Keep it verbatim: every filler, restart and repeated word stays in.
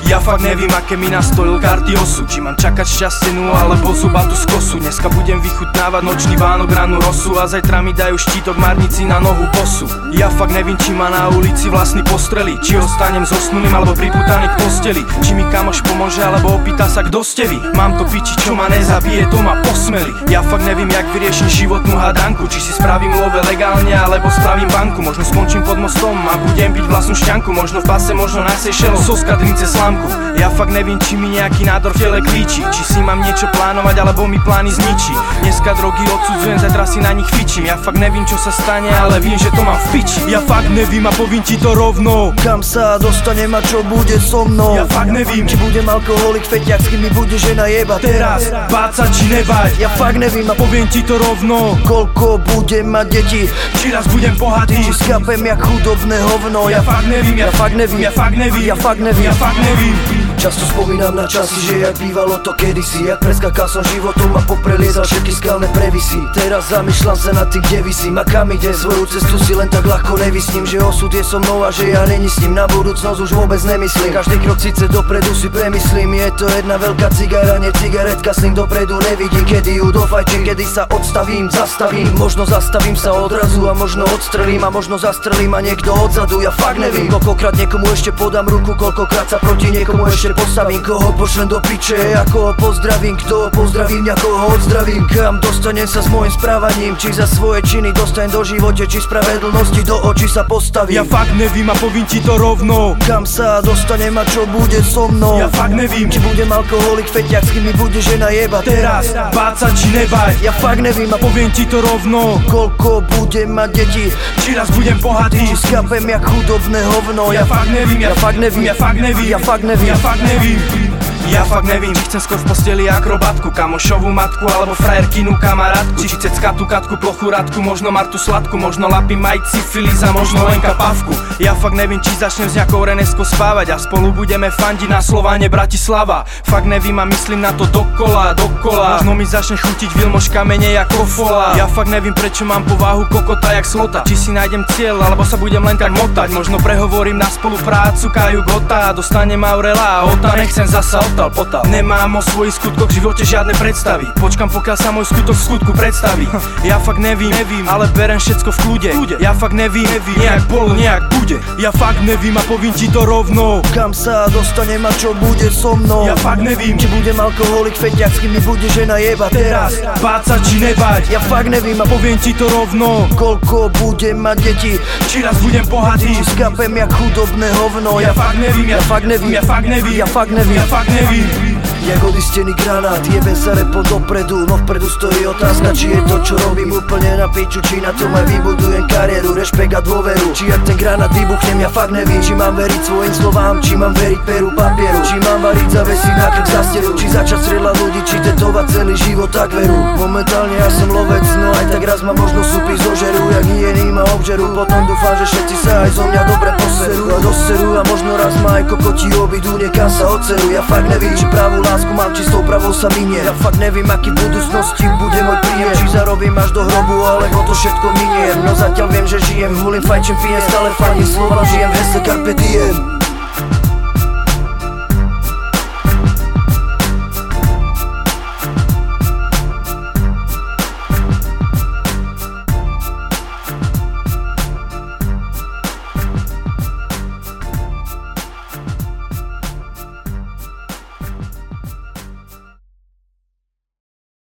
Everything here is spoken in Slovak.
Ja fakt nevím, aké mi nastolil karty osud. Či mám čakať šťastnú alebo zubatu z kosu. Dneska budem vychutnávať nočný Vánok, ranú rosu. A zajtra mi dajú štítok marnici na nohu bosu. Ja fakt nevím, či ma na ulici vlastný postreli. Či ostanem zosnulým alebo priputaný k posteli. Či mi kamoš pomôže alebo opýta sa, kto ste vy. Mám to piči, čo ma nezabije, to ma posmeli. Ja fakt nevím, jak vyriešim životnú hadanku. Či si spravím love legálne alebo spravím banku. Možno skončím pod mostom a budem piť vlastnú šťanku. Možno v pase, možno na Seychellov, so skadrince slámku. Ja fakt nevím, či mi nejaký nádor v tele klíči. Či si mám niečo plánovať alebo mi plány zničí. Dneska drogy odsudzujem, zajtra si na nich fičím. Ja fakt nevím, čo sa stane, ale viem, že to mám v piči. Ja fakt nevím a povím ti to rovno. Kam sa dostanem a čo bude so mnou? Ja fakt nevím, či budem alkoholik, feťak, s kým mi bude žena jebať teraz, báť sa či nebať. Ja fakt nevím a poviem ti to rovno. Koľko budem mať detí, či raz budem bohatý, či skapem jak chudobné hovno. Ja fakt nevím, ja fakt nevím, ja fakt nevím, ja fakt nevím, ja fakt nevím. Často spomínam na časy, že jak bývalo to kedysi. Jak preskakal som životom a popreliezal všetky skalné previsy. Teraz zamýšľam sa nad tým, kde vysím a kam ide. Svoju cestu si len tak ľahko nevysním, že osud je so mnou a že ja není s ním. Na budúcnosť už vôbec nemyslím. Každý krok síce dopredu si premyslím. Je to jedna veľká cigara, nie cigaretka. Sním dopredu nevidím, kedy ju dofajčím, kedy sa odstavím, zastavím. Možno zastavím sa odrazu a možno odstrelím a možno zastrelím a niekto odzadu. Ja fakt nevím, koľkokrát niekomu ešte podám ruku, koľkokrát sa proti niekomu ešte postavím. Koho pošlem do piče, ako ho pozdravím, kto ho pozdravím, ako ho odzdravím. Kam dostanem sa s môjim správaním, či za svoje činy dostanem do živote, či spravedlnosti do očí sa postavím. Ja fakt nevím a povím ti to rovno. Kam sa dostanem a čo bude so mnou? Ja fakt nevím, či budem alkoholik, feťak, s kým mi bude žena jebať teraz, báť sa či nebať. Ja fakt nevím a poviem ti to rovno. Koľko budem mať detí, či raz budem bohatý, či skapem jak chudobné hovno. Ja fakt nevím, ja fakt nevím, ja fakt nevím, ja fakt nevím, ja fakt nevím. Ja fakt nevím, či chcem skôr v posteli akrobatku, kamošovú matku alebo frajerkinu kamarátku. Či cez katu, katku, plochu, radku, možno Martu sladku, možno lapy, maj, syfilis a možno Lenka Pavku. Ja fakt nevím, či začnem s nejakou Reneskou spávať a spolu budeme fandiť na Slováne Bratislava. Fakt nevím a myslím na to dokola, dokola. Možno mi začne chutiť vilmoška menej ako fola. Ja fakt nevím, prečo mám povahu kokota jak slota. Či si nájdem cieľ, alebo sa budem len tak motať. Možno prehovorím na spoluprácu, Kaju Gota a dostanem Aurela a Ota. Nechcem zasa otal, potal. Nemám o svojich skutkoch v živote žiadne predstavy. Počkam, pokiaľ sa môj skutok v skutku predstaví. Ja fakt nevím, nevím, ale berem všetko v kľude. Ja fakt nevím, nevím, nejak bolo, nejak bude. Ja fakt nevím a povím ti to rovno. Kam sa dostanem a čo bude so mnou? Ja fakt nevím, či budem alkoholik, feťak, s kým mi bude žena jebať teraz, báť sa či nebať. Ja fakt nevím a poviem ti to rovno. Koľko budem mať detí, či raz budem bohatý, či skapem jak chudobné hovno. Ja fakt nevím, ja fakt nevím, ja fakt nevím, ja fakt nevím, ja fakt nevím. Jak odistený granát, jebe sa repo dopredu. No vpredu stojí otázka, či je to čo robím úplne na piču, či na tom aj vybudujem kariéru, rešpekt a dôveru. Či jak ten granát vybuchnem, ja fakt nevím. Či mám veriť svojim slovám, či mám veriť peru papieru. Či mám variť zavesiť na krk za steru. Či začať strieľať ľudí, či tetovať celý život tak veru. Momentálne ja som lovec, no aj tak raz ma možno súpy zožerú. Jak hyeny ma obžerú, potom dúfam, že všetci sa aj zo mňa dobre poserú a doserú. A možno raz ma aj kokoti obidú, niekam sa odserú. Ja fakt nevím, či pravú lásku mám, či s tou pravou sa minie. Ja fakt nevím, aký v budúcnosti bude môj príjem. Či zarobím až do hrobu, alebo to všetko minie. No zatiaľ viem, že žijem, hulím, fajčím, pijem, stále fajním slova, žijem v hesle Carpe Diem.